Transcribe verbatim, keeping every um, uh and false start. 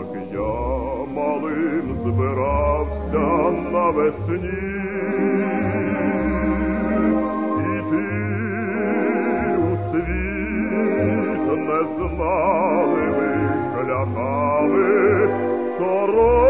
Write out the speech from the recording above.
я малим збирався навесні, іти у світ незнаними шляхами, сором